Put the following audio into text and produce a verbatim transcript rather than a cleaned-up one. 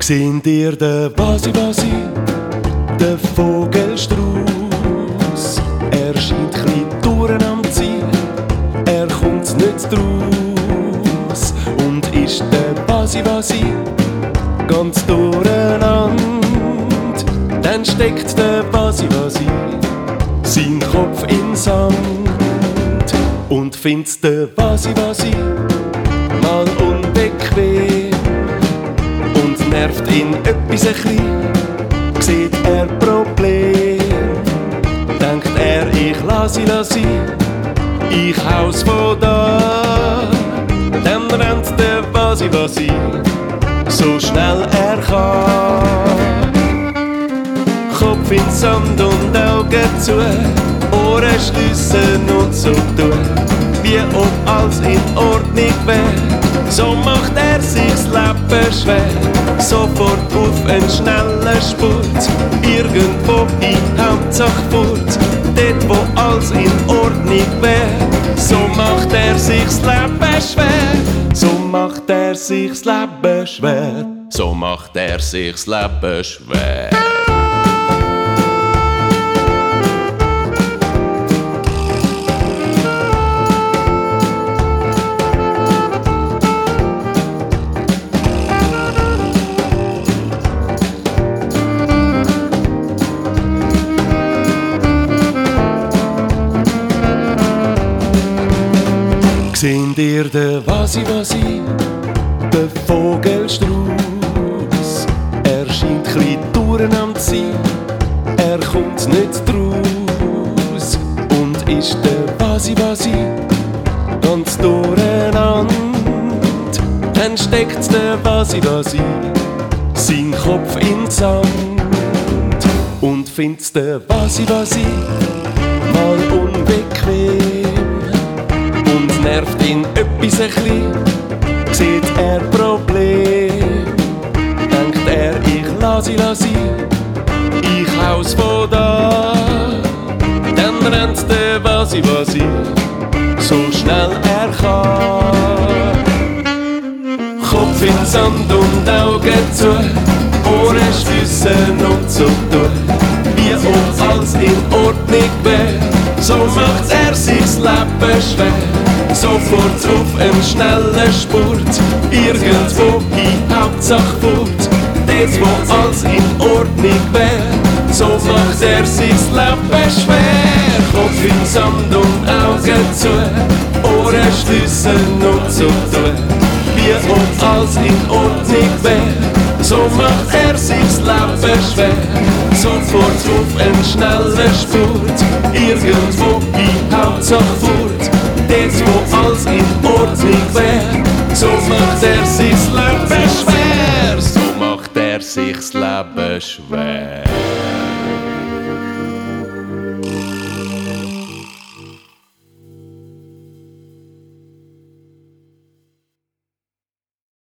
Seht ihr den Basi-Basi, den Vogelstrauß? Er scheint chli durcheinander zu sein, er kommt nicht draus. Und ist der Basi-Basi ganz durcheinander, dann steckt der Basi-Basi sein Kopf in Sand und findet der Basi-Basi mal unbequem und nervt ihn etwas ein bisschen. Sieht er Problem, denkt er, ich lass ihn, lass ihn, ich hau's von da. Dann rennt der Basi-Basi so schnell er kann. Kopf in Sand und Augen zu, Ohren schliessen und so tun, wie ob alles in Ordnung wär. So macht er sich's Leben schwer, sofort auf einen schnellen Spurt, irgendwo in Hauptsache fort, dort wo alles in Ordnung wär. So macht er sich's Leben schwer, so macht er sich's Leben schwer, so macht er sich's Leben schwer. Seht ihr den Basi-Basi, den Vogelstrauß? Er scheint chli durcheinander zu sein, er kommt nicht draus. Und ist der Basi-Basi ganz durcheinander, dann steckt der Basi-Basi sein Kopf in Sand und findet der Basi-Basi mal unbequem und nervt ihn etwas ein bisschen. Sieht er Problem, denkt er, ich lass ihn, lass ihn, ich hau's von da. Dann rennt der Basi-Basi so schnell er kann. Kopf in Sand und Augen zu, Ohren schliessen und so tun, wie ob alles in Ordnung wär. So macht er sich's Leben schwer, sofort auf einen schnellen Spurt, irgendwo in Hauptsache fort, dort wo alles in Ordnung wär. So macht er sich's Leben schwer, Kopf in Sand und Augen zu, Ohren schliessen und so tun, wie ob alles in Ordnung wär. So macht er sich's Leben schwer, sofort auf einen schnellen Spurt, irgendwo in Hauptsache fort, dort wo alles in Ordnung wär. So macht er sich's Leben schwer, so macht er sich's Leben schwer.